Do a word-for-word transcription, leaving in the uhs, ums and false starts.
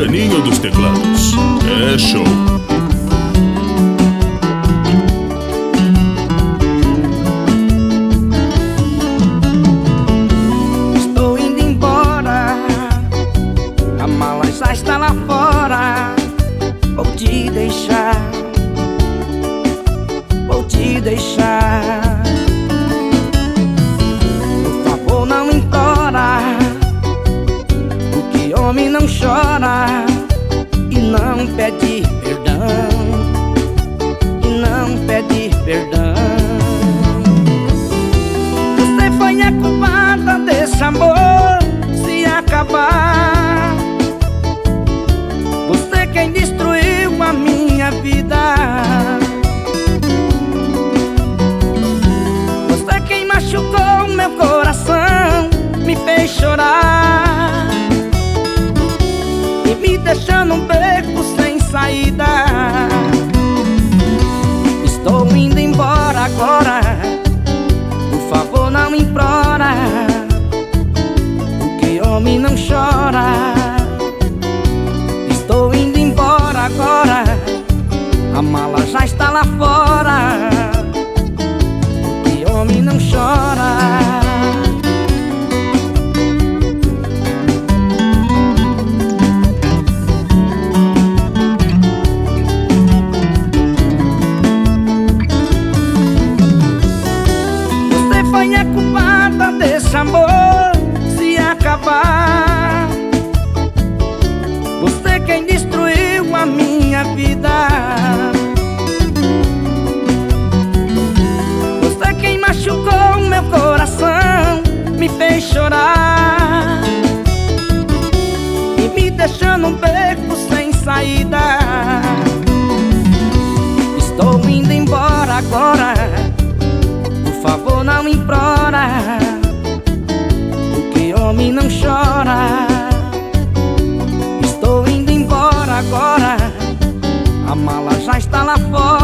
Daninho dos teclados. É show. Estou indo embora, a mala já está lá fora. Vou te deixar, vou te deixar. Por favor, não implora, porque homem não chora e não pede perdão, e não pede perdão. Você foi a culpada desse amor se acabar. Você quem destruiu a minha vida. Você quem machucou meu coração, me fez chorar e me deixou num beco sem saída. Estou indo embora agora, por favor não implora, porque homem não chora. Estou indo embora agora, a mala já está lá fora, porque homem não chora. Você foi a culpada desse amor se acabar. Você quem destruiu a minha vida. Você quem machucou meu coração, me fez chorar e me deixou num beco sem saída. Estou indo embora agora, por favor não implora, porque homem não chora. Estou indo embora agora, a mala já está lá fora.